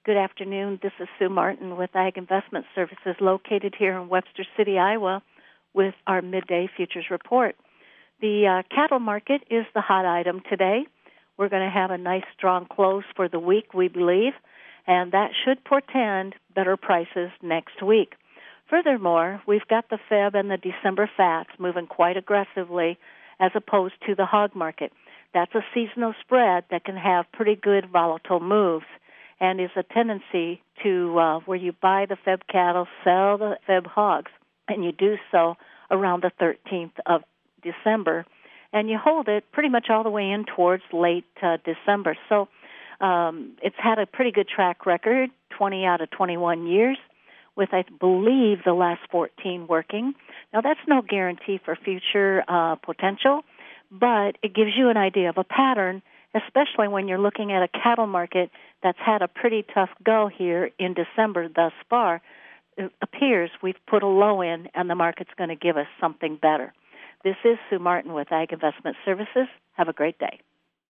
Good afternoon. This is Sue Martin with Ag Investment Services located here in Webster City, Iowa, with our midday futures report. The cattle market is the hot item today. We're going to have a nice strong close for the week, we believe, and that should portend better prices next week. Furthermore, we've got the Feb and the December fats moving quite aggressively as opposed to the hog market. That's a seasonal spread that can have pretty good volatile moves and is a tendency to where you buy the Feb cattle, sell the Feb hogs, and you do so around the 13th of December, and you hold it pretty much all the way in towards late December. So it's had a pretty good track record, 20 out of 21 years, with, I believe, the last 14 working. Now, that's no guarantee for future potential, but it gives you an idea of a pattern, especially when you're looking at a cattle market that's had a pretty tough go here in December thus far. It appears we've put a low in, and the market's going to give us something better. This is Sue Martin with Ag Investment Services. Have a great day.